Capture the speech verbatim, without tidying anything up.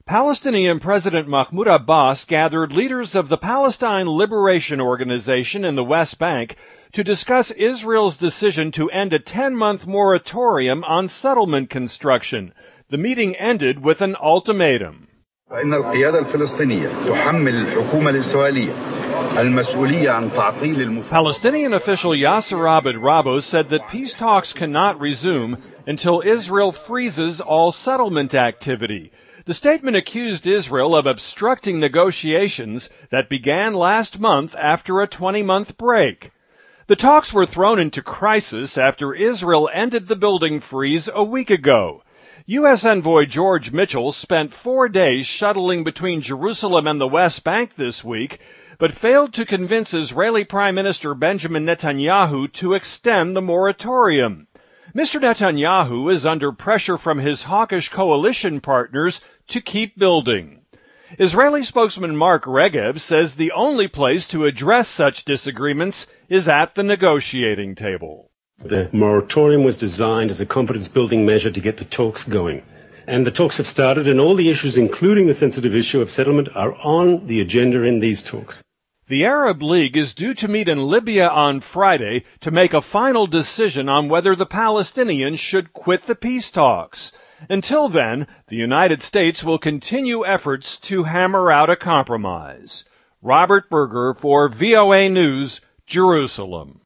Palestinian President Mahmoud Abbas gathered leaders of the Palestine Liberation Organization in the West Bank to discuss Israel's decision to end a ten-month moratorium on settlement construction. The meeting ended with an ultimatum. فإن القيادة الفلسطينية تحمل الحكومة الإسرائيلية المسؤولية عن تعطيل المساعدة. Palestinian official Yasser Abed Rabo said that peace talks cannot resume until Israel freezes all settlement activity. The statement accused Israel of obstructing negotiations that began last month after a twenty-month break. The talks were thrown into crisis after Israel ended the building freeze a week ago. U S envoy George Mitchell spent four days shuttling between Jerusalem and the West Bank this week, but failed to convince Israeli Prime Minister Benjamin Netanyahu to extend the moratorium. Mister Netanyahu is under pressure from his hawkish coalition partners to keep building. Israeli spokesman Mark Regev says the only place to address such disagreements is at the negotiating table. The moratorium was designed as a confidence-building measure to get the talks going. And the talks have started, and all the issues, including the sensitive issue of settlement, are on the agenda in these talks. The Arab League is due to meet in Libya on Friday to make a final decision on whether the Palestinians should quit the peace talks. Until then, the United States will continue efforts to hammer out a compromise. Robert Berger for V O A News, Jerusalem.